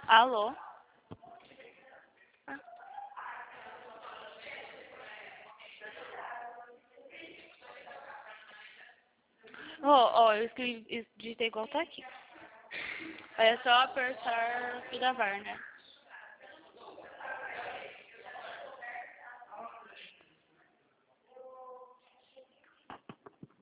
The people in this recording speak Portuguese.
Alô? Eu escrevi, digitei igual tá aqui. É só apertar o gravar, né?